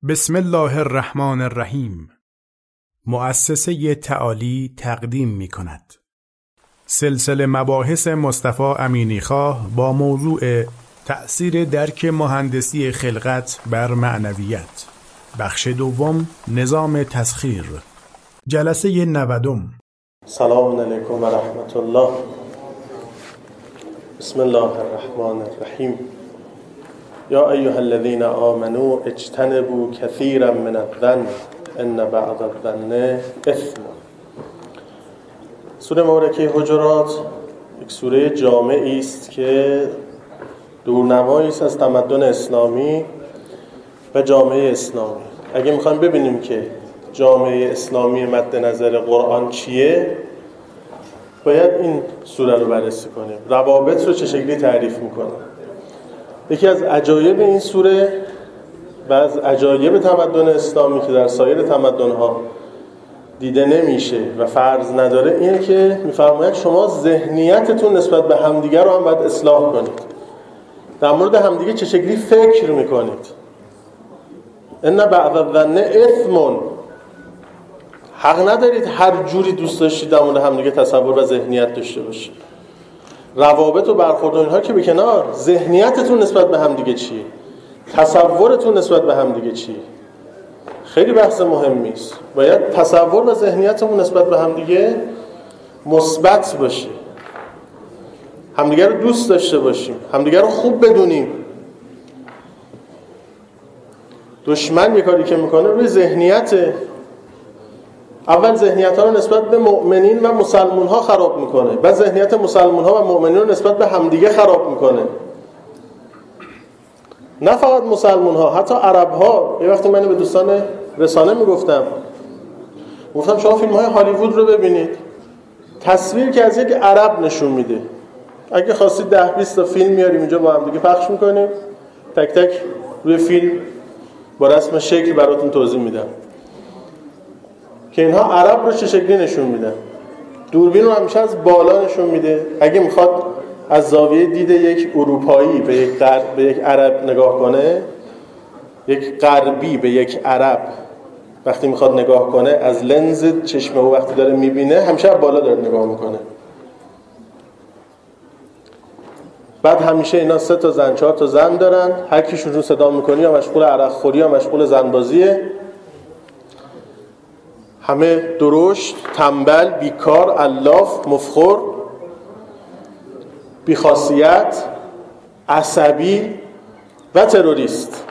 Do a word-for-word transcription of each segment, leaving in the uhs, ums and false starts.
بسم الله الرحمن الرحیم. مؤسسه تعالی تقدیم می کند سلسله مباحث مصطفی امینیخواه با موضوع تأثیر درک مهندسی خلقت بر معنویت، بخش دوم، نظام تسخیر، جلسه نودم. سلام علیکم و رحمت الله. بسم الله الرحمن الرحیم. یا ایها الذین آمنوا اجتنبوا کثیرا من الظن ان بعض الظن اثم. سوره مبارکه حجرات یک سوره جامعی است که دورنمایی است از تمدن اسلامی و جامعه اسلامی. اگه میخوایم ببینیم که جامعه اسلامی مد نظر قرآن چیه، باید این سوره رو بررسی کنیم. روابط رو چه شکلی تعریف میکنه. یکی از عجایب این سوره و از عجایب تمدن اسلامی که در سایر تمدن‌ها دیده نمیشه و فرض نداره اینه که میفرماید شما ذهنیتتون نسبت به همدیگه رو هم باید اصلاح کنید. در مورد همدیگه چه شکلی فکر میکنید. ان بعض الظن اثم. حق ندارید هر جوری دوست داشتید در مورد همدیگه تصور و ذهنیت داشته باشید. روابط و برخورد اینها که به کنار، ذهنیتتون نسبت به همدیگه چیه؟ تصورتون نسبت به همدیگه چیه؟ خیلی بحث مهمی است. باید تصور و ذهنیتمون نسبت به همدیگه مثبت باشه. همدیگه رو دوست داشته باشیم، همدیگه رو خوب بدونیم. دشمن یه کاری که میکنه روی ذهنیت، اول ذهنیت ها رو نسبت به مؤمنین و مسلمون ها خراب میکنه، بعد ذهنیت مسلمون ها و مؤمنین رو نسبت به همدیگه خراب میکنه. نه فقط مسلمون ها، حتی عرب ها. یه وقتی من به دوستان رسانه میگفتم گفتم شما فیلم های هالیوود رو ببینید، تصویر که از یک عرب نشون میده. اگه خواستید ده بیست تا فیلم میاریم اینجا با هم دیگه پخش میکنیم، تک تک روی فیلم با رسم شکل براتون توضیح میدم که اینها عرب رو چه شکلی نشون میدن. دوربین رو همیشه از بالا نشون میده. اگه میخواد از زاویه دید یک اروپایی به یک غرب به یک عرب نگاه کنه، یک غربی به یک عرب وقتی میخواد نگاه کنه، از لنز چشم او وقتی داره میبینه همیشه از بالا داره نگاه میکنه. بعد همیشه اینا سه تا زن چهار تا زن دارن، هر کیشون رو صدا میکنی یا مشغول عرق خوری یا مشغول زنبازیه. همه درشت، تنبل، بیکار، الاف، مفخور، بیخاصیت، عصبی و تروریست.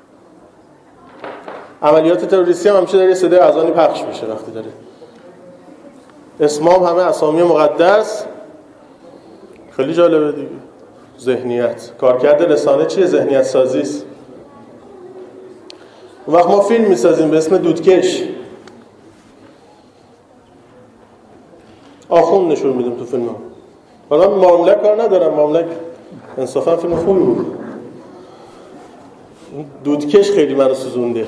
عملیات تروریستی هم همیشه داره صدای اذانی پخش میشه وقتی داره. اسمام همه اسامی مقدس. خیلی جالبه دیگه. ذهنیت. کارکرد رسانه چیه؟ ذهنیت سازی است. اون وقت ما فیلم میسازیم به اسم دودکش. آخوند نشون میدیم تو فیلم ها. حالا معامله کار ندارم، معامله انصافا فیلم خوبی بود. دودکش خیلی منو سوزونده.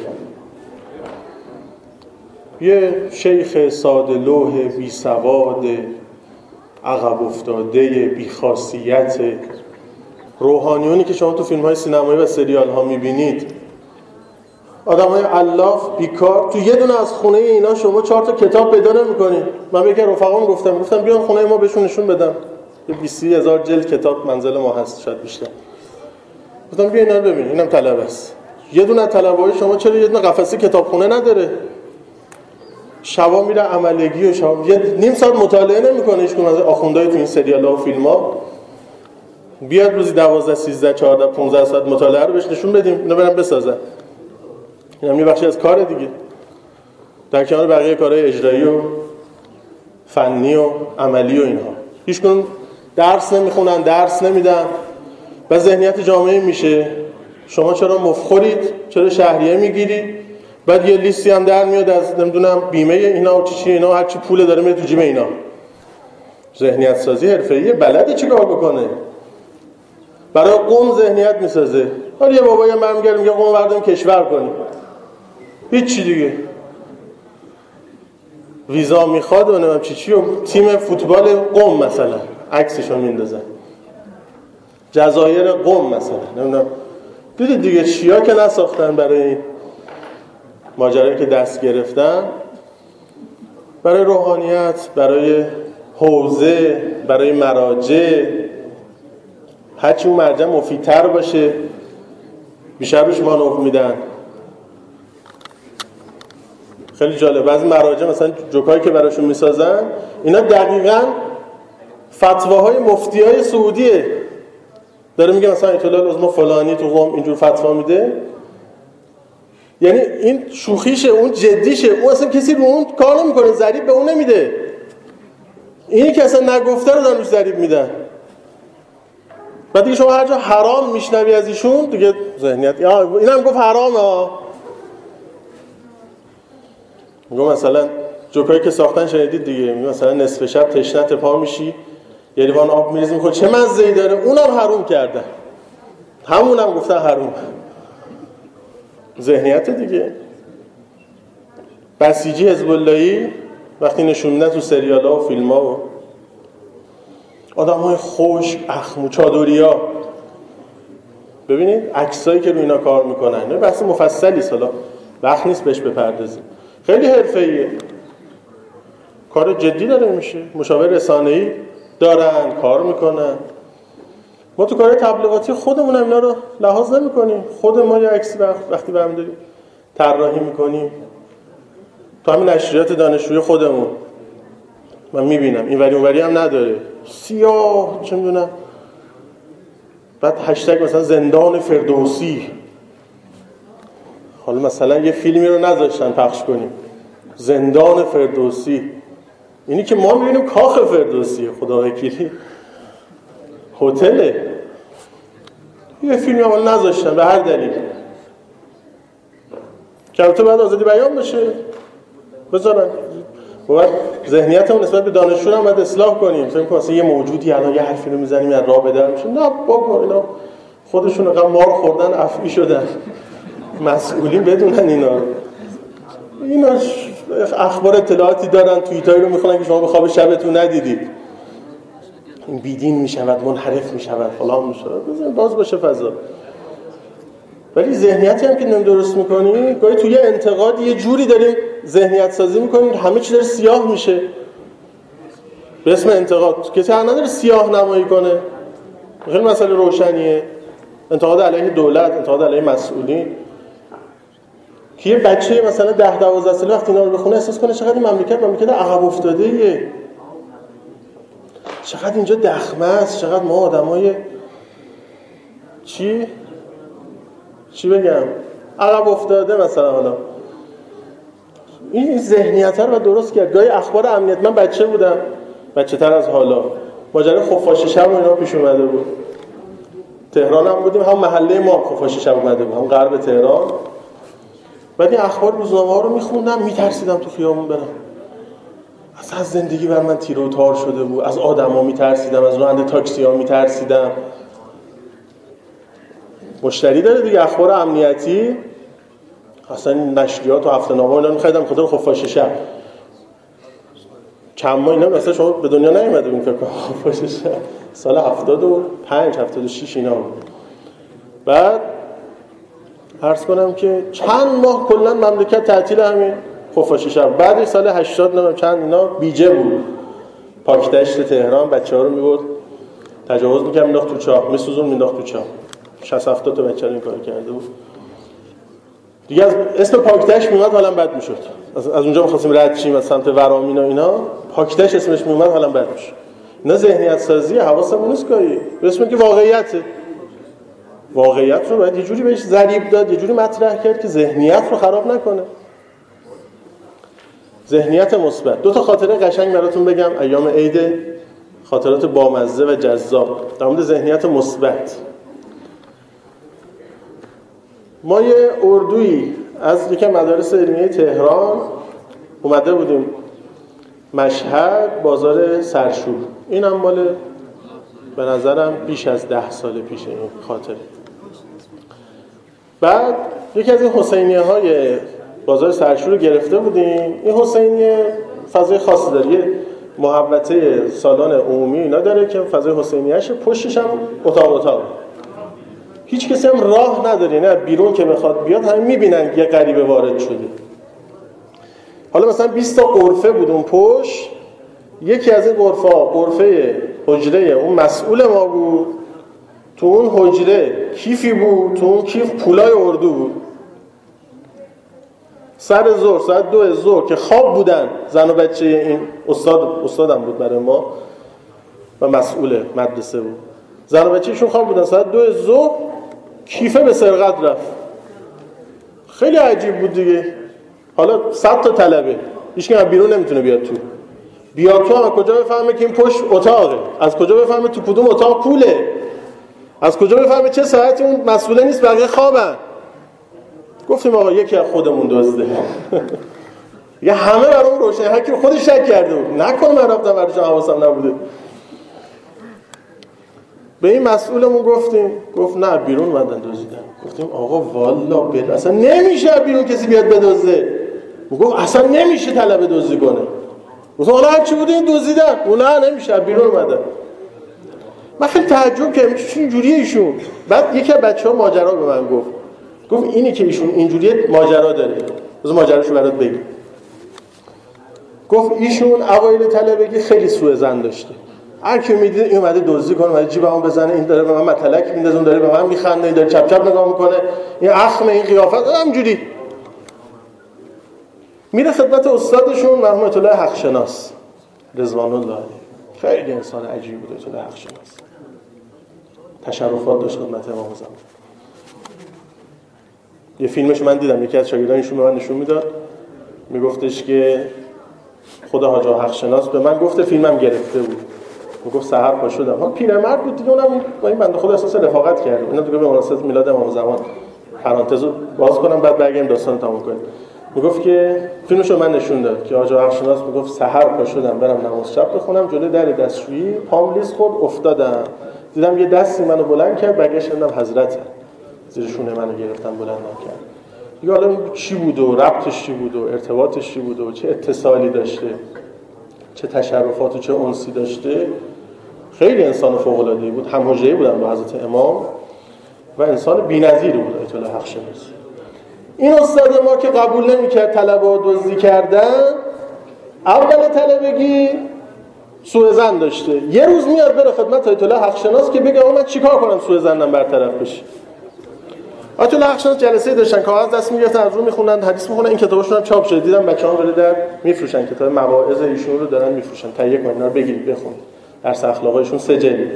یه شیخ ساده لوح بی سواد عقب افتاده بی خاصیت، روحانیونی که شما تو فیلم های سینمایی و سریال ها میبینید، آدم های الاف، بیکار. تو یه دونه از خونه اینا شما چهار تا کتاب پیدا نمی‌کنید. من به یک رفقام گفتم گفتم بیان خونه ما بهشون نشون بدم، یه بیست هزار جلد کتاب منزل ما هست، شاید بیشتر. گفتم بیا اینا رو ببین، اینم طلب است. یه دونه طلبای شما چرا یه دونه قفسه کتابخونه نداره؟ شبا میره عملگی و شب یه نیم ساعت مطالعه نمی‌کنه هیچ کدوم از آخوندهای تو این سریال‌ها و فیلم‌ها. بیاد روزی دوازده سیزده چهارده پانزده ساعت مطالعه رو بهش نشون بدیم، اینا برن بسازن. این هم یه بخشی از کار دیگه، در کنار بقیه کارهای اجرایی و فنی و عملی و اینها. هیچ کنون درس نمیخونن، درس نمیدن و ذهنیت جامعه میشه شما چرا مفخورید، چرا شهریه میگیرید. بعد یه لیستی هم در میاد از نمیدونم بیمه اینا و چی چی اینا، هر چی پول داره میره تو جیب اینا. ذهنیت سازی حرفه‌ای بلده چیکار بکنه. برای قوم ذهنیت میسازه. حالا یه بابایی هم برمیگرده میگه قوم برداریم کشور کنیم. هیچ چی دیگه. ویزا میخواد و نمیدونم چی چی و تیم فوتبال قم مثلا عکسشو میندازن. جزایر قم مثلا نمیدونم. دیدید دیگه چیا که نساختن برای این ماجرایی که دست گرفتن برای روحانیت، برای حوزه، برای مراجع، هرچی اون مرجع مفیدتر باشه بیشتر روش مانور میدن. خیلی جالب، بعضی مراجع مثلا جوکایی که براشون میسازن اینا دقیقاً فتواهای مفتیای سعودیه. داره میگه مثلا آیت الله العظمی فلانی تو قم اینجور فتوا میده، یعنی این شوخیشه اون جدیشه، اون اصلا کسی رو اون کار نمیکنه، ضریب به اون نمیده. اینی که اصلا نگفته رو دارن روش ضریب میدن. بعد دیگه شما هر جا حرام میشنوی از ایشون دیگه ذهنیت یا اینم گفت حرامه ها. میگم مثلا جوکایی که ساختن شنیدید دیگه، میگم مثلا نصف شب تشنه پا میشی یه لیوان آب میریزی میخواد چه مزه‌ای داره، اونم حرام کردن، همونم گفتن حرام. ذهنیت دیگه. بسیجی حزب اللهی وقتی نشون میدن تو سریال‌ها و فیلم‌ها و آدم‌های خوش اخمو چادریا، ببینید عکسایی که روی اینا کار میکنن، نه بحث مفصلی سالا وقت نیست بهش بپردازیم. خیلی حرفه‌ایه، کار جدی داره میشه، مشاور رسانه‌ای دارن کار میکنن. ما تو کار تبلیغاتی خودمون هم اینا رو لحاظ نمی‌کنیم. خود ما یه عکس وقتی برام داریم طراحی می‌کنیم تو همین نشریات دانشجویی خودمون من می‌بینم اینوری اونوری هم نداره، سیاه چه می‌دونم، بعد هشتگ مثلا زندان فردوسی. حالا مثلا یه فیلمی رو نذاشتن پخش کنیم زندان فردوسی، اینی که ما می‌بینیم کاخ فردوسی، خدا وکیلی هتله. یه فیلمی هم نذاشتن به هر دلیل که البته باید آزادی بیان بشه بذارن. باید ذهنیتمون نسبت به دانشجو هم باید اصلاح کنیم. فکر کنیم مثلا یه موجودی الان یه حرفی رو میزنیم از راه بدر میشه، نه بابا اینا خودشون انقدر مار خوردن افعی شدن، مسئولین بدونن اینا رو. اینا اخبار اطلاعاتی دارن، توییتایی رو میخونن که شما به خواب شبتون ندیدید، این بیدین میشود، منحرف میشود، فلان میشود، بزن باز باشه فضا. ولی ذهنیتی هم که نمی درست میکنیم، گاهی توی انتقاد یه جوری داریم ذهنیت سازی میکنیم همه چی داره سیاه میشه به اسم انتقاد. کسی حق نداره سیاه نمایی کنه، خیلی مسئله روشنیه. انتقاد علیه دولت، انتقاد علیه مسئولین، که یه بچه مثلا ده دوازده ساله وقتی اینا رو بخونه احساس کنه چقدر این مملکت مملکت عقب افتاده‌ایه، چقدر اینجا دخمه است، چقدر ما آدمای چی چی بگم عقب افتاده مثلا. حالا این ذهنیت رو درست کرد. گاهی اخبار امنیت، من بچه بودم، بچه تر از حالا، ماجرا خفاشی شب و اینا پیش اومده بود. تهران هم بودیم، هم محله ما خفاشی شب اومده بود، هم غرب تهران. بعد این اخبار روزنامه ها رو میخوندم، میترسیدم تو خیابون برم. اصلا از زندگی بر من تیر و تار شده بود، از آدما میترسیدم، از راننده تاکسی ها میترسیدم. مشتری داره دیگه، اخبار امنیتی، اصلا نشریات و هفته‌نامه اینا می‌خریدم خاطر خفاش شب. چند ماه اینا مثلا شما به دنیا نیومده بودین فکر کنم، خفاش شب سال هفتاد و پنج هفتاد و شش اینا بود. بعد عرض کنم که چند ماه کلا مملکت تعطیل همین خفاش شب. بعد سال هشتاد نمیدونم چند اینا بیجه بود، پاکدشت تهران بچه‌ها رو می‌برد تجاوز می‌کرد، مینداخت تو چاه، می‌سوزون مینداخت تو چاه. شصت هفتاد تا بچه رو این کار کرده بود دیگه. از اسم پاکدشت میومد حالم بد میشد. از, از اونجا می‌خواستیم رد شیم از سمت ورامین و اینا، پاکدشت اسمش میومد حالم بد میشد. اینا ذهنیت سازی، حواسمون نیست گاهی به اسم که واقعیته. واقعیت رو باید یه جوری بهش ضریب داد، یه جوری مطرح کرد که ذهنیت رو خراب نکنه. ذهنیت مثبت. دو تا خاطره قشنگ براتون بگم ایام عید، خاطرات بامزه و جذاب در مورد ذهنیت مثبت. ما یه اردویی از یکی مدارس علمیه تهران اومده بودیم مشهد، بازار سرشور. اینم مال به نظرم بیش از ده سال پیشه این خاطره. بعد یکی از این حسینیه های بازار سرشور رو گرفته بودیم. این حسینیه فضای خاصی داره، یه محوطه سالن عمومی اینا داره که فضای حسینیه‌اشه، پشتش هم اتاق اتاق. هیچ کسی هم راه نداره، نه بیرون که بخواد بیاد همین میبینن یه غریبه وارد شده. حالا مثلا بیست تا غرفه بود اون پشت، یکی از این غرفه ها غرفه حجره اون مسئول ما بود، تو اون حجره کیفی بود، تو اون کیف پولای اردو بود. سر ظهر ساعت دو ظهر که خواب بودن زن و بچه این استاد استادم بود برای ما و مسئول مدرسه بود، زن و بچه‌شون خواب بودن، ساعت دو ظهر کیفه به سرقت رفت. خیلی عجیب بود دیگه. حالا صد تا طلبه، هیچ کی از بیرون نمیتونه بیاد تو. بیاد تو از کجا بفهمه که این پشت اتاقه؟ از کجا بفهمه تو کدوم اتاق پوله؟ از کجا بفهمه چه ساعتی اون مسئول نیست بقیه خوابن؟ گفتیم آقا یکی از خودمون دزده. یه همه برام روشن، هر کی خودش شک کرده بود، نکنه من رفتم برای حواسم نبوده. به این مسئولمون گفتیم، گفت نه بیرون اومدن دزدیدن. گفتیم آقا والا بل اصلا نمیشه بیرون کسی بیاد بدزده. گفت اصلا نمیشه طلب دزدی کنه. گفتم حالا هر چی بوده این دزدیدن. اون نه نمیشه بیرون اومدن. من خیلی تعجب کردم چه اینجوریه ایشون. بعد یکی از بچه‌ها ماجرا به من گفت. گفت اینی که ایشون اینجوریه ماجرا داره. بذار ماجراشو برات بگم. گفت ایشون اوایل طلبگی خیلی سوء ظن داشته. هر کی میدید این اومده دزدی کنه، اومده جیبمو بزنه، این داره به من متلک میندازه، اون داره به من میخنده، این داره چپ چپ نگاه میکنه، این اخم، این قیافت همینجوری. میره خدمت استادشون مرحوم آیت الله حق شناس رضوان الله علیه. خیلی انسان عجیبی بود آیت الله حق شناس. تشرفات داشت خدمت امام زمان. یه فیلمش من دیدم، یکی از شاگردانشون به من نشون میداد، میگفتش که خدا حاج حق شناس به من گفته فیلمم گرفته بود. میگفت سحر پا شدم. ها پیرمرد بود دیگه، اونم با این بنده خدا احساس رفاقت کرد. اینا دیگه به مناسبت میلاد امام زمان پرانتزو باز کنم بعد برگردیم داستان تموم کنیم. میگفت که فیلمشو من نشون داد که حاج حق شناس میگفت سحر پا شدم برم نماز شب بخونم، جلوی در دستشویی پام لیز خورد افتادم، دیدم یه دستی منو بلند کرد، برگشتم حضرت زیر شونه منو گرفتن بلند کرد. دیگه حالا چی بود و ربطش چی بود و ارتباطش چی بود و چه اتصالی داشته، چه تشرفات و چه انسی داشته، خیلی انسان فوق‌العاده‌ای بود. هم حجه‌ای بودن با حضرت امام و انسان بی‌نظیری بود آیت الله حق شناس. این استاد ما که قبول نمی‌کرد طلبه‌ها دزدی کردن، اول طلبگی سوء ظن داشته. یه روز میاد بره خدمت آیت الله حق شناس که بگه من چیکار کنم سوء ظنم برطرف بشه. آیت الله حق شناس جلسه داشتن، کاغذ دست میگرفتن، از رو میخوندن، حدیث میخوندن. این کتابشون هم چاپ شده، دیدم بچه‌ها ولی در میفروشن، کتاب مواعظ ایشون رو دارن میفروشن. تهیه کنید اینا رو بگیرید بخونید. درس اخلاقایشون سه جلد.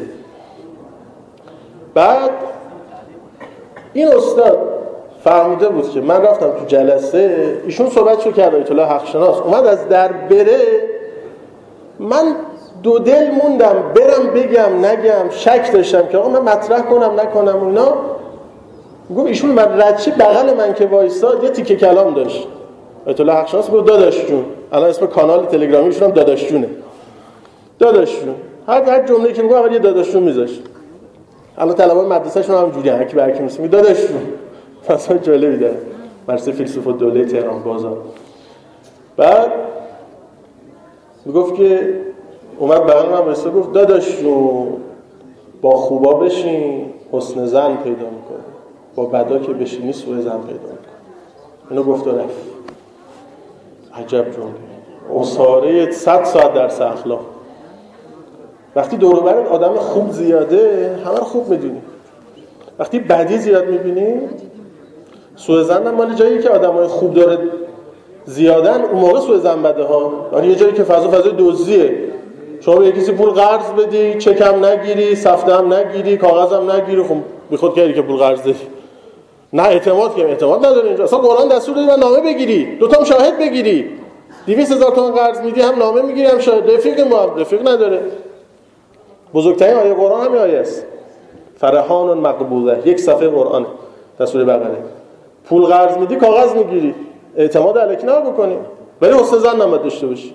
بعد این استاد فهمیده بود که من رفتم تو جلسه، ایشون صحبتشو کرد آیت الله حق شناس، اومد از در بره، من دو دل موندم برم بگم نگم، شک داشتم که آقا من مطرح کنم نکنم اینا. گفت ایشون من ردچی بغل من که وایساد یه تیکه کلام داشت. آیت الله حق شناس گفت داداش جون، الان اسم کانال تلگرامیشون هم داداش جونه. داداش جون، هر هر جمله‌ای که میگه اول یه داداش جون میذاشت. الان طلبه مدرسه‌شون هم جوریه، هر کی به هر کی میگه داداش جون. مثلا جالبی داره. مدرسه فیلسوف الدوله تهران بازار. بعد میگفت که اومد بغل من وایساد گفت داداش جون با خوبا بشین حسن ظن پیدا می‌کنی، با بدا که بشینی سوء ظن پیدا می‌کنی. اینو گفت و رفت. عجب جمله. اساره صد ساعت درس اخلاق. وقتی دور و برت آدم خوب زیاده همه رو خوب می‌دونی. وقتی بدی زیاد می‌بینی سوء ظن هم مال جایی که آدمای خوب داره زیادن، اون موقع سوء ظن بده ها. یعنی یه جایی که فضا فضای دزدیه، شما به کسی پول قرض بدی، چک هم نگیری، سفته هم نگیری، کاغذ هم نگیری، خب بیخود کردی که پول قرض دادی. نه اعتماد که اعتماد نداره اینجا. اصلا قرآن دستور داده من نامه بگیری، دو تا هم شاهد بگیری. دویست هزار تومان قرض میدی هم نامه میگیری هم شاهد. رفیق ما هم رفیق نداره. بزرگترین آیه قرآن همین آیه است. فرحان مقبوضه، یک صفحه قرآن در سوره بقره. پول قرض میدی کاغذ میگیری، اعتماد الکی نباید بکنی، ولی حسن ظن نباید داشته باشی.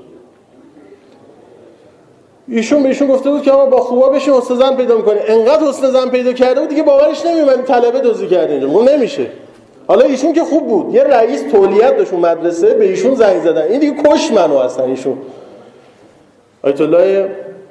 ایشون بهشون گفته بود که آقا با خوبا بشین حسن ظن پیدا می‌کنی. انقدر حسن ظن پیدا کرده بود دیگه باورش نمیومد طلبه دزدی کرده اینجا. اون نمیشه. حالا ایشون که خوب بود، یه رئیس تولیت داشت اون مدرسه، به ایشون زنگ زدن. این دیگه کش منو اصلا ایشون. آیت الله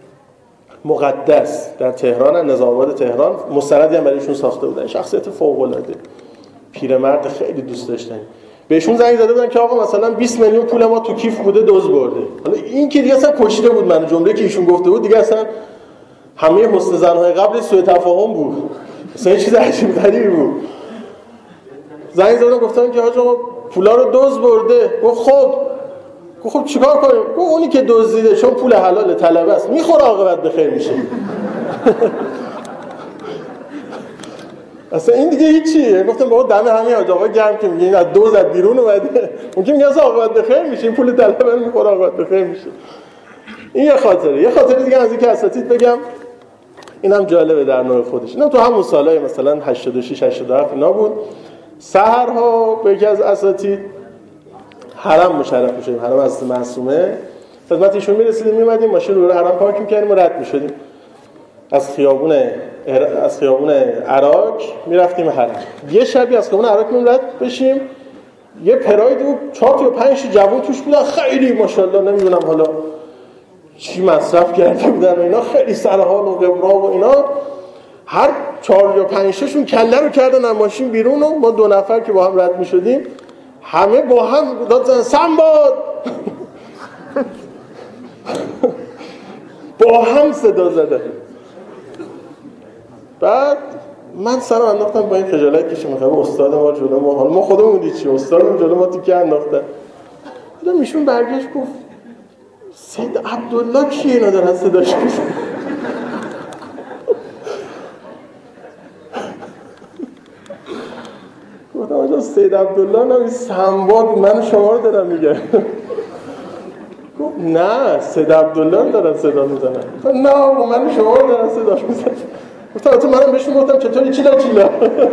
مقدس در تهران، نظام آباد تهران، مستندی هم برایشون ساخته بودن. شخصیت فوق‌العاده. پیرمرد خیلی دوست داشتنی. بهشون زنگ زده بودن که آقا مثلا بیست میلیون پول ما تو کیف بوده دزد برده. حالا این که دیگه اصلا کشته بود منو، جمله که ایشون گفته بود دیگه اصلا همه حسن زن‌های قبل سوء تفاهم بود، اصلا یه چیز عجیب غریبی بود. زنگ زدن گفتن که حاج آقا پولا رو دزد برده. گفت خب گفت خب چیکار کنیم؟ گفت اونی که دزدیده چون پول حلال طلبه است میخوره عاقبت بخیر میشه. اصلا این دیگه هیچیه. گفتم بابا دم همین حاج آقا گرم که میگه این از دوز از بیرون اومده، اون که میگه اصلا عاقبت بخیر میشه، این پول طلبه میخوره عاقبت بخیر میشه. این یه خاطره. یه خاطره دیگه از اینکه اساتید بگم، اینم جالبه در نوع خودش. اینم تو همون سالای مثلا هشتاد و شش هشتاد و هفت اینا بود. سحرها به یکی از اساتید حرم مشرف میشدیم، حرم از معصومه خدمت ایشون میرسیدیم، میومدیم ماشین رو حرم پارک میکردیم و رد میشدیم از خیابون از خیابون عراق میرفتیم حرم. یه شبی از خیابون عراق میریم رد بشیم، یه پراید و چهار تا پنج جوون توش بودن، خیلی ماشاءالله نمیدونم حالا چی مصرف کرده بودن و اینا، خیلی سرحال و قبرا و اینا. هر چهار یا پنج ششون کله رو کردن از ماشین بیرون و ما دو نفر که با هم رد میشدیم همه با هم داد زدن سنباد. با هم صدا زدن. بعد من سرم انداختم با این خجالت کشیم، میخوام استاد ما جلو ما، حالا ما خودمون دی چی استادم جلو ما تیکه انداختن. بعد ایشون برگشت گفت سید عبدالله کیه اینا دارن صداش میزنن؟ گفتم آجا سید عبدالله نه، سنباد من شما رو دارم میگم. گفت نه سید عبدالله دارن صدا میزنن. گفتم نه من شما رو دارن صدا میزنن. گفتم تو منم بهشون گفتم چطوری چیلا چیلا.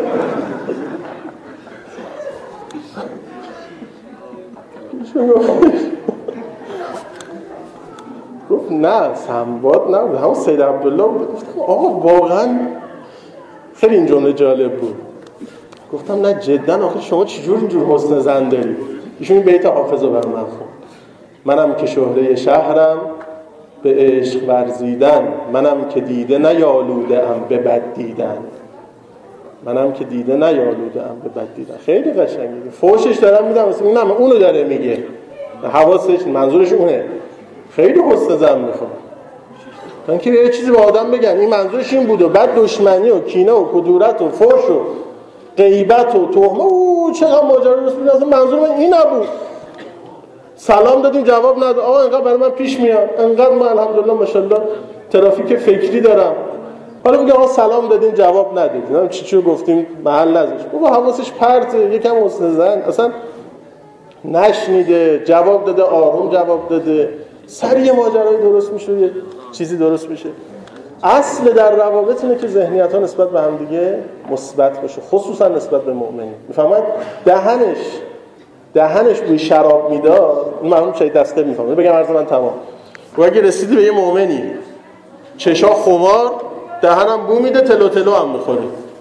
گفت نه سنباد نه همون سید عبدالله بود. گفتم آقا واقعا خیلی این جمله جالب بود. گفتم نه جدا آخه شما چجور اینجور حسن زن داری؟ ایشون این بیت حافظ رو برام خوند. منم که شهره شهرم به عشق ورزیدن، منم که دیده نیالوده ام به بد دیدن، منم که دیده نیالوده ام به بد دیدن. خیلی قشنگه. فوشش دارم میدم واسه این، نه اونو داره میگه، حواسش منظورش اونه. خیلی حسن زن میخوام تا اینکه یه چیزی به آدم بگن این منظورش این بود و بعد دشمنی و کینه و کدورت و فوش و غیبت و تهمه او چقدر ماجرا رسول اصلا منظور من این نبود. سلام دادیم جواب نداد. آقا انقدر برای من پیش میاد، انقدر من الحمدلله ماشاءالله ترافیک فکری دارم، حالا میگه آقا سلام دادیم جواب ندید، نه چی چی گفتیم محل نذاش. بابا حواسش پرته، یکم حسن زن اصلا نشنیده، جواب داده آروم جواب داده، سریع ماجرای درست میشه، یه چیزی درست میشه. اصل در روابط اینه که ذهنیت‌ها نسبت به هم دیگه مثبت باشه، خصوصا نسبت به مؤمنین. میفهمید دهنش دهنش بوی شراب میداد، این معلوم شاید دسته میفهمه. بگم عرض من تمام. و اگه رسیدی به یه مؤمنی چشا خمار، دهنم بو میده، تلو تلو هم میخوره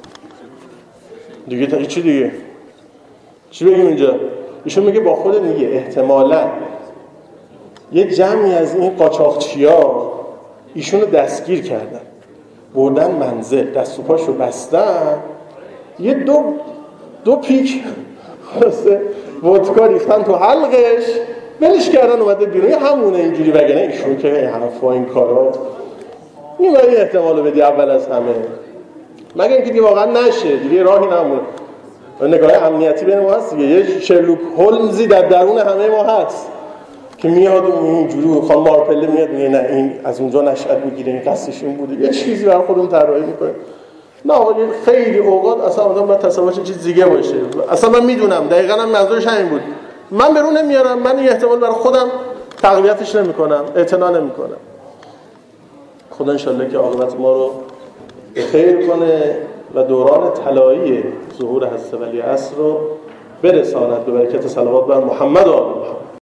دیگه. تا چی دیگه چی بگیم اینجا؟ ایشون میگه با خودت میگه احتمالاً یه جمعی از این قاچاقچیا ایشونو دستگیر کردن، بردن منزل، دست و پاشو بستن، یه دو دو پیک خلاصه ودکا ریختن تو حلقش، ولش کردن اومده بیرون. همونه اینجوری، وگرنه ایشون که این حرفا این کارا این ولی احتمالو بدی اول از همه، مگه اینکه دیگه واقعا نشه دیگه، راهی نمونه. نگاه امنیتی بین ما هست دیگه، یه شرلوک هولمزی در درون همه ما هست که میاد و اینجوری خانم مارپله میاد میگه نه این از اونجا نشأت میگیره، این قصدش این بوده، یه چیزی برای خودمون طراحی میکنه. نه آقا خیلی اوقات اصلا آدم باید تصورش چیز دیگه باشه. اصلا من میدونم دقیقاً هم منظورش همین بود. من به رو نمیارم، من این احتمال برای خودم تقویتش نمیکنم، اعتنا نمیکنم. خدا ان شاءالله که عاقبت ما رو به خیر کنه و دوران طلایی ظهور حضرت ولی عصر رو برساند به برکت صلوات بر محمد و آل محمد.